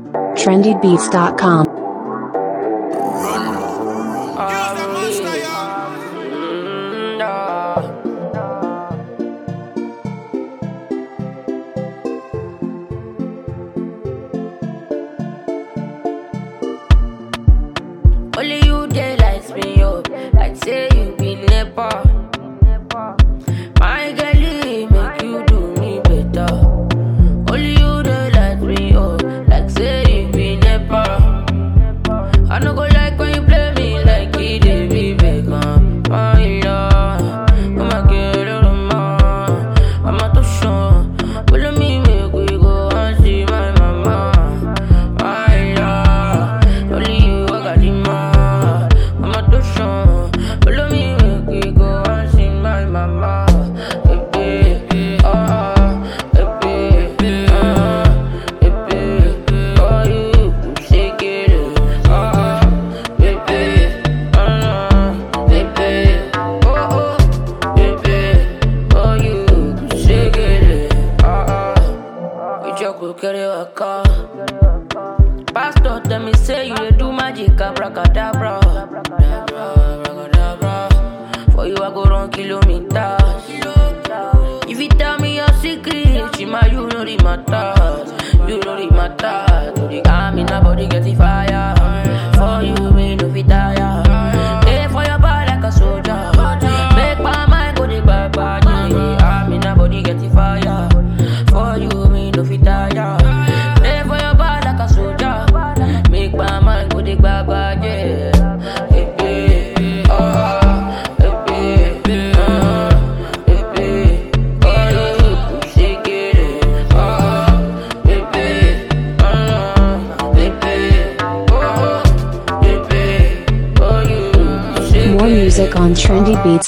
trendybeats.com. Only you dey lights me up, like say you be never. My girlie make you do me better. Only you dey lights me up, like say you be never. I no go like when you play me like it dey be vegan. My love, I'ma get a little more. I'ma touch on, follow me make we go and see my mama. My love, only you I got the more. I'ma touch on, follow me make we go and see my mama. Baby, baby, oh you could shake it, baby, baby, oh you could shake it, you just go carry a car. Pastor tell me say you dey do magic, abracadabra, abracadabra. For you I go run kilometers. If you tell me your secret, Shima, you know the matters. You know the matters. To the army, nobody get the fire. For you, me no fit tire. Pay for your body like a soldier. Make my mind go the bye-bye. The army, nobody get the fire. For you, me no fit tire. Pay for your body like a soldier. Make my mind go the bye-bye, yeah. More music on trendybeats.com.